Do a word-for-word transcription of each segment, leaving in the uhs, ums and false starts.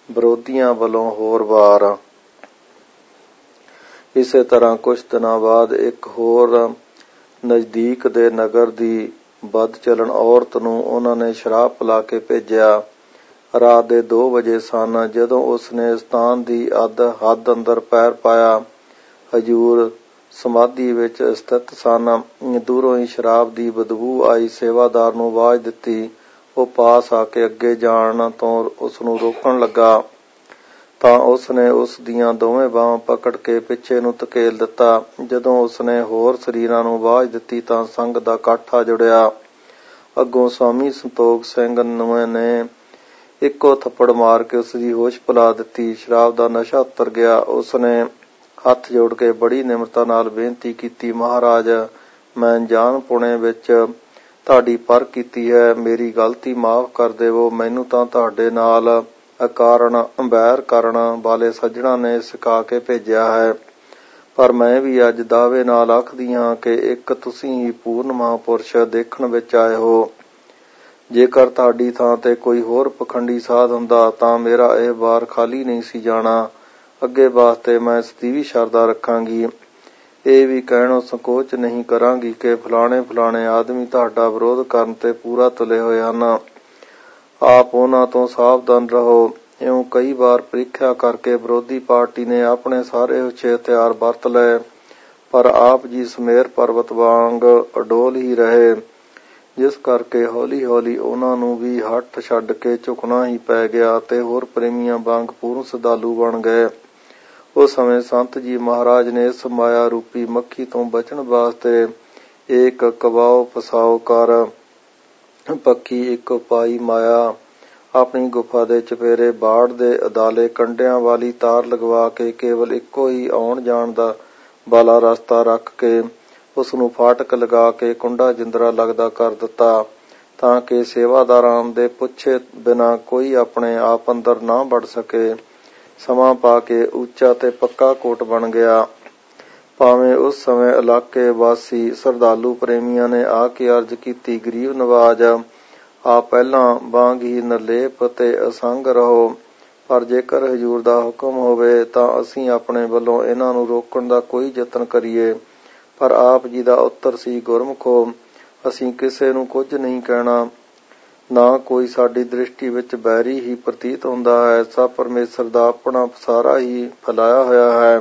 ਵਿਰੋਧੀਆਂ ਵੱਲੋਂ ਹੋਰ ਵਾਰ। ਇਸੇ ਤਰ੍ਹਾਂ ਕੁਝ ਦਿਨਾਂ ਬਾਅਦ ਇੱਕ ਹੋਰ ਨਜ਼ਦੀਕ ਦੇ ਨਗਰ ਦੀ ਬਦਚਲਣ ਔਰਤ ਨੂੰ ਉਹਨਾਂ ਨੇ ਸ਼ਰਾਬ ਪਿਲਾ ਕੇ ਭੇਜਿਆ। ਰਾਤ ਦੇ ਦੋ ਵਜੇ ਸਨ ਜਦੋਂ ਉਸਨੇ ਸਥਾਨ ਦੀ ਅੱਧ ਹੱਦ ਅੰਦਰ ਪੈਰ ਪਾਇਆ। ਹਜ਼ੂਰ ਸਮਾਧੀ ਵਿੱਚ ਸਥਿਤ ਸਨ। ਦੂਰੋਂ ਹੀ ਸ਼ਰਾਬ ਦੀ ਬਦਬੂ ਆਈ। ਸੇਵਾਦਾਰ ਨੂੰ ਆਵਾਜ਼ ਦਿੱਤੀ। ਉਹ ਪਾਸ ਆ ਕੇ ਅੱਗੇ ਜਾਣ ਤੋਂ ਉਸਨੂੰ ਰੋਕਣ ਲੱਗਾ ਤਾਂ ਉਸਨੇ ਉਸ ਦੀਆਂ ਦੋਵੇਂ ਬਾਹਾਂ ਪਕੜ ਕੇ ਪਿੱਛੇ ਨੂੰ ਧਕੇਲ ਦਿੱਤਾ। ਜਦੋਂ ਉਸਨੇ ਹੋਰ ਸਰੀਰਾਂ ਨੂੰ ਆਵਾਜ਼ ਦਿੱਤੀ ਤਾਂ ਸੰਗ ਦਾ ਇਕੱਠ ਆ ਜੁੜਿਆ। ਅੱਗੋਂ ਸਵਾਮੀ ਸੰਤੋਖ ਸਿੰਘ ਨੇ ਇੱਕੋ ਥੱਪੜ ਮਾਰ ਕੇ ਉਸਦੀ ਹੋਸ਼ ਭੁਲਾ ਦਿੱਤੀ। ਸ਼ਰਾਬ ਦਾ ਨਸ਼ਾ ਉਤਰ ਗਿਆ। ਉਸਨੇ ਹੱਥ ਜੋੜ ਕੇ ਬੜੀ ਨਿਮਰਤਾ ਨਾਲ ਬੇਨਤੀ ਕੀਤੀ, ਮਹਾਰਾਜ, ਮੈਂ ਜਾਣ-ਪੁਣੇ ਵਿੱਚ ਤੁਹਾਡੀ ਪਰ ਕੀਤੀ ਹੈ। ਮੇਰੀ ਗਲਤੀ ਮਾਫ਼ ਕਰ ਦੇਵੋ। ਮੈਨੂੰ ਤਾਂ ਤੁਹਾਡੇ ਨਾਲ ਅਕਾਰਨ ਵੈਰ ਕਰਨ ਵਾਲੇ ਸੱਜਣਾਂ ਨੇ ਸਿਖਾ ਕੇ ਭੇਜਿਆ ਹੈ, ਪਰ ਮੈਂ ਵੀ ਅੱਜ ਦਾਅਵੇ ਨਾਲ ਆਖਦੀ ਹਾਂ ਕਿ ਇੱਕ ਤੁਸੀਂ ਹੀ ਪੂਰਨ ਮਹਾਂਪੁਰਸ਼ ਦੇਖਣ ਵਿੱਚ ਆਏ ਹੋ। ਜੇਕਰ ਤੁਹਾਡੀ ਥਾਂ ਤੇ ਕੋਈ ਹੋਰ ਪਖੰਡੀ ਸਾਧ ਹੁੰਦਾ ਤਾਂ ਮੇਰਾ ਇਹ ਵਾਰ ਖਾਲੀ ਨਹੀਂ ਸੀ ਜਾਣਾ। ਅੱਗੇ ਵਾਸਤੇ ਮੈਂ ਸਦੀਵੀ ਸ਼ਰਧਾ ਰੱਖਾਂਗੀ। ਇਹ ਵੀ ਕਹਿਣੋਂ ਸੰਕੋਚ ਨਹੀਂ ਕਰਾਂਗੀ ਕਿ ਫਲਾਣੇ ਫਲਾਣੇ ਆਦਮੀ ਤੁਹਾਡਾ ਵਿਰੋਧ ਕਰਨ ਤੇ ਪੂਰਾ ਤੁਲੇ ਹੋਏ ਹਨ। ਆਪ ਉਹਨਾਂ ਤੋਂ ਸਾਵਧਾਨ ਰਹੋ। ਇਉਂ ਕਈ ਵਾਰ ਪ੍ਰੀਖਿਆ ਕਰਕੇ ਵਿਰੋਧੀ ਪਾਰਟੀ ਨੇ ਆਪਣੇ ਸਾਰੇ ਉੱਚੇ ਹਥਿਆਰ ਵਰਤ ਲਏ, ਪਰ ਆਪ ਜੀ ਸਮੇਰ ਪਰਬਤ ਵਾਂਗ ਅਡੋਲ ਹੀ ਰਹੇ, ਜਿਸ ਕਰਕੇ ਹੌਲੀ ਹੌਲੀ ਉਹਨਾਂ ਨੂੰ ਵੀ ਹੱਠ ਛੱਡ ਕੇ ਝੁਕਣਾ ਹੀ ਪੈ ਗਿਆ ਤੇ ਹੋਰ ਪ੍ਰੇਮੀਆਂ ਵਾਂਗ ਪੂਰਨ ਸ਼ਰਧਾਲੂ ਬਣ ਗਏ। ਉਸ ਸਮੇਂ ਸੰਤ ਜੀ ਮਹਾਰਾਜ ਨੇ ਇਸ ਮਾਇਆ ਰੂਪੀ ਮੱਖੀ ਤੋਂ ਬਚਣ ਵਾਸਤੇ ਇੱਕ ਕਬਾਓ ਫਸਾਓ ਕਰ ਪੱਕੀ ਇੱਕ ਪਾਈ ਮਾਇਆ ਆਪਣੀ ਗੁਫਾ ਦੇ ਚੁਫੇਰੇ ਬਾੜ ਦੇ ਅਦਾਲੇ ਕੰਡਿਆਂ ਵਾਲੀ ਤਾਰ ਲਗਵਾ ਕੇ ਕੇਵਲ ਇੱਕੋ ਹੀ ਆਉਣ ਜਾਣ ਦਾ ਵਾਲਾ ਰਸਤਾ ਰੱਖ ਕੇ ਉਸਨੂੰ ਫਾਟਕ ਲਗਾ ਕੇ ਕੁੰਡਾ ਜਿੰਦਰਾ ਲੱਗਦਾ ਕਰ ਦਿੱਤਾ, ਤਾਂ ਕਿ ਸੇਵਾਦਾਰਾਂ ਦੇ ਪੁੱਛੇ ਬਿਨਾਂ ਕੋਈ ਆਪਣੇ ਆਪ ਅੰਦਰ ਨਾ ਵੜ ਸਕੇ। ਸਮਾਂ ਪਾ ਕੇ ਉੱਚਾ ਤੇ ਪੱਕਾ ਕੋਟ ਬਣ ਗਿਆ। ਭਾਵੇਂ ਉਸ ਸਮੇਂ ਇਲਾਕੇ ਵਾਸੀ ਸ਼ਰਧਾਲੂ ਪ੍ਰੇਮੀਆਂ ਨੇ ਆ ਕੇ ਅਰਜ਼ ਕੀਤੀ, ਗਰੀਬ ਨਵਾਜ, ਆਪ ਪਹਿਲਾਂ ਵਾਂਗ ਹੀ ਨਿਰਲੇਪ ਤੇ ਅਸੰਗ ਰਹੋ, ਪਰ ਜੇਕਰ ਹਜ਼ੂਰ ਦਾ ਹੁਕਮ ਹੋਵੇ ਤਾਂ ਅਸੀਂ ਆਪਣੇ ਵੱਲੋਂ ਇਹਨਾਂ ਨੂੰ ਰੋਕਣ ਦਾ ਕੋਈ ਯਤਨ ਕਰੀਏ। ਪਰ ਆਪ ਜੀ ਦਾ ਉੱਤਰ ਸੀ, ਗੁਰਮੁਖੋ, ਅਸੀਂ ਕਿਸੇ ਨੂੰ ਕੁਝ ਨਹੀਂ ਕਹਿਣਾ। ਨਾ ਕੋਈ ਸਾਡੀ ਦ੍ਰਿਸ਼ਟੀ ਵਿੱਚ ਬੈਰੀ ਹੀ ਪ੍ਰਤੀਤ ਹੁੰਦਾ ਹੈ। ਸਭ ਪਰਮੇਸ਼ਰ ਦਾ ਆਪਣਾ ਪਸਾਰਾ ਹੀ ਫੈਲਾਇਆ ਹੋਇਆ ਹੈ।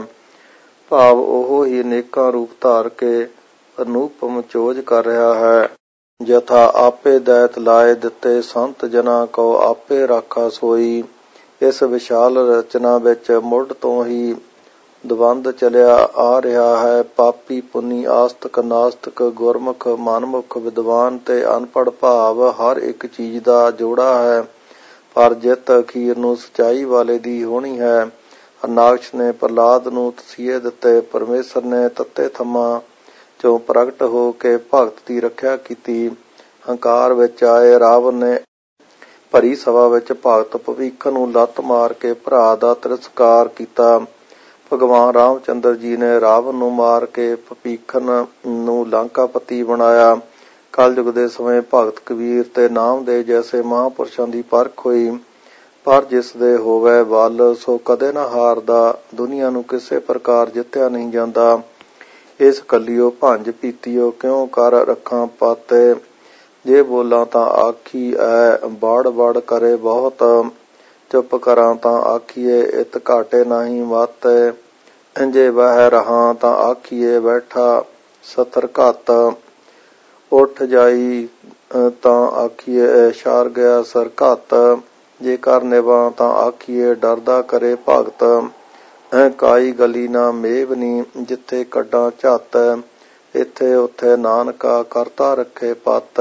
ਭਾਵ ਉਹ ਹੀ ਅਨੇਕਾਂ ਰੂਪ ਧਾਰ ਕੇ ਅਨੂਪਮ ਚੋਜ ਕਰ ਰਿਹਾ ਹੈ। ਯਥਾ ਆਪੇ ਦੈਤ ਲਾਏ ਦਿੱਤੇ ਸੰਤ ਜਨਾਂ ਕੋ ਆਪੇ ਰਾਖਾ ਸੋਈ। ਇਸ ਵਿਸ਼ਾਲ ਰਚਨਾ ਵਿੱਚ ਮੁੱਢ ਤੋਂ ਹੀ ਦਵੰਦ ਚਲਿਆ ਆ ਰਿਹਾ ਹੈ। ਪਾਪੀ ਪੁੰਨੀ, ਆਸਤਕ ਨਾਸਤਕ, ਗੁਰਮੁਖ ਮਨਮੁਖ, ਵਿਦਵਾਨ ਤੇ ਅਨਪੜ੍ਹ ਭਾਵ ਹਰ ਇੱਕ ਚੀਜ਼ ਦਾ ਜੋੜਾ ਹੈ, ਪਰ ਜਿੱਤ ਅਖੀਰ ਨੂੰ ਸੱਚਾਈ ਵਾਲੇ ਦੀ ਹੋਣੀ ਹੈ। ਹਰਨਾਕਸ਼ ਨੇ ਪ੍ਰਹਲਾਦ ਨੂੰ ਤਸੀਹੇ ਦਿੱਤੇ। ਪਰਮੇਸ਼ਰ ਨੇ ਤੱਤੇ ਥੰਮਾਂ ਚੋਂ ਪ੍ਰਗਟ ਹੋ ਕੇ ਭਗਤ ਦੀ ਰੱਖਿਆ ਕੀਤੀ। ਹੰਕਾਰ ਵਿੱਚ ਆਏ ਰਾਵਣ ਨੇ ਭਰੀ ਸਭਾ ਵਿੱਚ ਭਗਤ ਭਵਿੱਖ ਨੂੰ ਲੱਤ ਮਾਰ ਕੇ ਭਰਾ ਦਾ ਤਿਰਸਕਾਰ ਕੀਤਾ। ਭਗਵਾਨ ਰਾਮ ਚੰਦਰ ਜੀ ਨੇ ਰਾਵਣ ਨੂੰ ਮਾਰ ਕੇ ਭਵਿੱਖਨ ਨੂੰ ਲੰਕਾਪਤੀ ਬਣਾਇਆ। ਕਲਯੁਗ ਦੇ ਸਮੇਂ ਭਗਤ ਕਬੀਰ ਤੇ ਨਾਮਦੇਵ ਜੈਸੇ ਮਹਾਂਪੁਰਸ਼ਾਂ ਦੀ ਪਰਖ ਹੋਈ, ਪਰ ਜਿਸ ਦੇ ਹੋਵੇ ਬਲ ਸੋ ਕਦੇ ਨਾ ਹਾਰਦਾ। ਦੁਨੀਆ ਨੂੰ ਕਿਸੇ ਪ੍ਰਕਾਰ ਜਿੱਤਿਆ ਨਹੀਂ ਜਾਂਦਾ। ਇਸ ਕੱਲਿਓ ਭੰਜ ਪੀਤੀਓ ਕਿਉਂ ਕਰ ਰੱਖਾਂ ਪਾਤੇ। ਜੇ ਬੋਲਾਂ ਤਾਂ ਆਖੀ ਐ ਬੜ ਬੜ ਕਰੇ ਬਹੁਤ, ਚੁੱਪ ਕਰਾਂ ਤਾਂ ਆਖੀਏ ਇਤ ਘਾਟੇ ਨਹੀਂ ਮਤ। ਇੰਜੇ ਬਹਿ ਰਹਾਂ ਤਾਂ ਆਖੀਏ ਬੈਠਾ ਸਤਰ ਘੱਤ। ਉੱਠ ਜਾਈ ਤਾਂ ਆਖੀਏ ਸ਼ਰ ਗਿਆ ਸਰ ਘੱਤ। ਜੇ ਕਰ ਨਿਭਾਂ ਤਾਂ ਆਖੀਏ ਡਰਦਾ ਕਰੇ ਭਗਤ। ਐ ਕਾਈ ਗਲੀ ਨਾ ਮੇਵਨੀ ਜਿੱਥੇ ਕੱਢਾਂ ਝੱਤ। ਇੱਥੇ ਉੱਥੇ ਨਾਨਕਾ ਕਰਤਾ ਰੱਖੇ ਪਤ।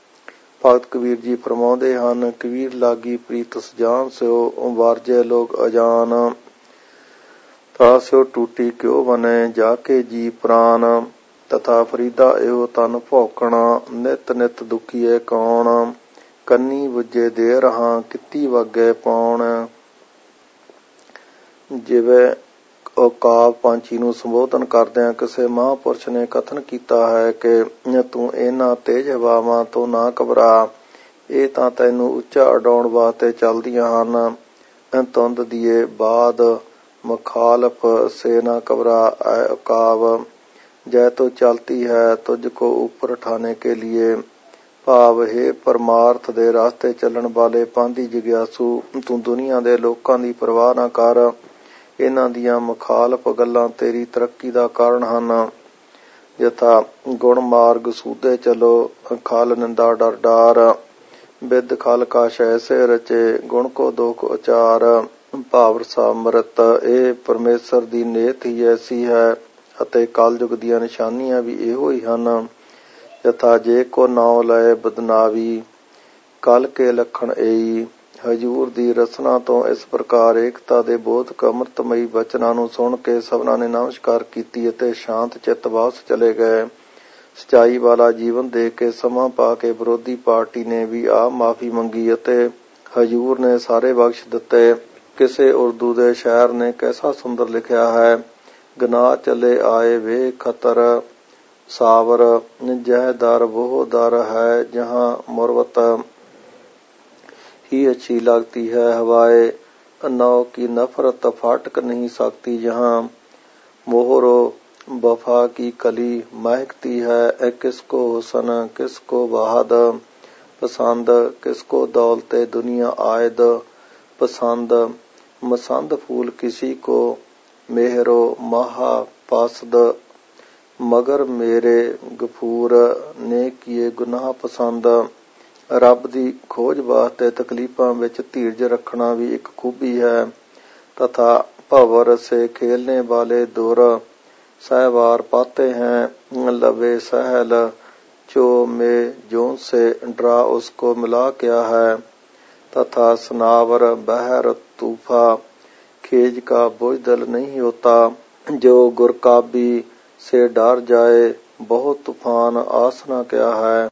ਭਗਤ ਕਬੀਰ ਜੀ ਫਰਮਾਉਂਦੇ ਹਨ, ਕਬੀਰ ਲਾਗੀ ਪ੍ਰੀਤ ਸਜਾਨ ਸਿਓ ਵਾਰਜੇ ਲੋਕ ਅਜਾਨ। ਤਾਂ ਸਿਓ ਟੂਟੀ ਕਿਉ ਬਨੇ ਜਾ ਕੇ ਜੀ ਪ੍ਰਾਨ। ਤਥਾ ਫਰੀਦਾ ਇਹੋ ਤਨ ਭੌਕਣਾ ਨਿਤ ਨਿਤ ਦੁਖੀਏ ਕੌਣ। ਕੰਨੀ ਬੁੱਝੇ ਦੇ ਰਹਾਂ ਕੀਤੀ ਵਾਗੇ ਪਾਉਣ। ਜਿਵੇਂ ਔਕਾਬ ਪੰਛੀ ਨੂੰ ਸੰਬੋਧਨ ਕਰਦਿਆਂ ਕਿਸੇ ਮਹਾਂਪੁਰਸ਼ ਨੇ ਕਥਨ ਕੀਤਾ ਹੈ ਕਿ ਤੂੰ ਇਹਨਾਂ ਤੇਜ਼ ਹਵਾਵਾਂ ਤੋਂ ਨਾ ਘਬਰਾ, ਇਹ ਤਾਂ ਤੈਨੂੰ ਉੱਚਾ ਉਡਾਉਣ ਵਾਸਤੇ ਚੱਲਦੀਆਂ ਹਨ। तुंद दिए बाद मुखालफ से न घबरा अकाव। जय तो चलती है तुझको ऊपर उठाने के लिए। भाव हे परमार्थ दे रास्ते ਚੱਲਣ ਵਾਲੇ ਪਾਂਦੀ ਜਿਗਿਆਸੂ, ਤੂੰ ਦੁਨੀਆ ਦੇ ਲੋਕਾਂ ਦੀ ਪਰਵਾਹ ਨਾ ਕਰ। ਇਹਨਾਂ ਦੀਆਂ ਮੁਖਾਲਫ ਗੱਲਾਂ ਤੇਰੀ ਤਰੱਕੀ ਦਾ ਕਾਰਨ ਹਨ। ਯਥਾ ਗੁਣ ਮਾਰਗ ਸੂਦੇ ਚਲੋ, ਖਲ ਨਿੰਦਾ ਡਰ ਡਾਰ। ਵਿਦ ਖਲ ਕਾਸ਼ ਐਸੇ ਰਚੇ, ਗੁਣ ਕੋ ਦੁਖ ਉਚਾਰ। ਭਾਵ ਰਸਾ ਅੰਮ੍ਰਿਤ, ਇਹ ਪਰਮੇਸ਼ਰ ਦੀ ਨੇਤ ਹੀ ਐਸੀ ਹੈ ਅਤੇ ਕਲਯੁਗ ਦੀਆਂ ਨਿਸ਼ਾਨੀਆਂ ਵੀ ਇਹੋ ਹੀ ਹਨ। ਯਥਾ ਜੇ ਕੋ ਨਾਉ ਲਏ ਬਦਨਾਵੀ, ਕਲ ਕੇ ਲਖਣ ਏਈ। ਹਜੂਰ ਦੀ ਰਸਨਾ ਤੋਂ ਇਸ ਪ੍ਰਕਾਰ ਏਕਤਾ ਦੇ ਬੋਧਕ ਅੰਮ੍ਰਿਤਮਈ ਬਚਨਾਂ ਨੂੰ ਸੁਣ ਕੇ ਸਭਨਾਂ ਨੇ ਨਮਸਕਾਰ ਕੀਤੀ ਅਤੇ ਸ਼ਾਂਤ ਚਿੱਤ ਵਾਪਸ ਚਲੇ ਗਏ। ਸਚਾਈ ਵਾਲਾ ਜੀਵਨ ਦੇਖ ਕੇ ਸਮਾਂ ਪਾ ਕੇ ਵਿਰੋਧੀ ਪਾਰਟੀ ਨੇ ਵੀ ਆਪ ਮਾਫੀ ਮੰਗੀ ਅਤੇ ਹਜੂਰ ਨੇ ਸਾਰੇ ਬਖਸ਼ ਦਿੱਤੇ। ਕਿਸੇ ਉਰਦੂ ਦੇ ਸ਼ਾਇਰ ਨੇ ਕੈਸਾ ਸੁੰਦਰ ਲਿਖਿਆ ਹੈ, ਗਨਾਹ ਚਲੇ ਆਏ ਵੇ ਖਤਰ ਸਾਵਰ, ਜਹ ਦਰ ਵੋਹ ਦਰ ਹੈ ਜਹਾਂ ਮੁਰਵਤ ही अच्छी लगती है हवाए, नौ की नफरत फाटक नहीं सकती जहाँ। मोहरो वफा की कली महकती है, ए किसको हुसन किसको बहाद पसंद, किसको दौलते दुनिया आयद पसंद। मसंद फूल किसी को मेहरो महा पासद, मगर मेरे गफूर ने किए गुनाह पसंद। ਰੱਬ ਦੀ ਖੋਜ ਵਾਸਤੇ ਤਕਲੀਫਾਂ ਵਿੱਚ ਧੀਰਜ ਰੱਖਣਾ ਵੀ ਇੱਕ ਖੂਬੀ ਹੈ। ਤਥਾ ਭਵਰ ਸੇ ਖੇਲਨੇ ਵਾਲੇ ਦੁਰ सहवार पाते हैं, लबे सहल जो में जोन से डरा उसको मिला क्या है। तथा सनावर बहर तूफा खेज का बोझदल नहीं होता, जो गुरकाबी से डर जाए बहुत तूफान आसना क्या है।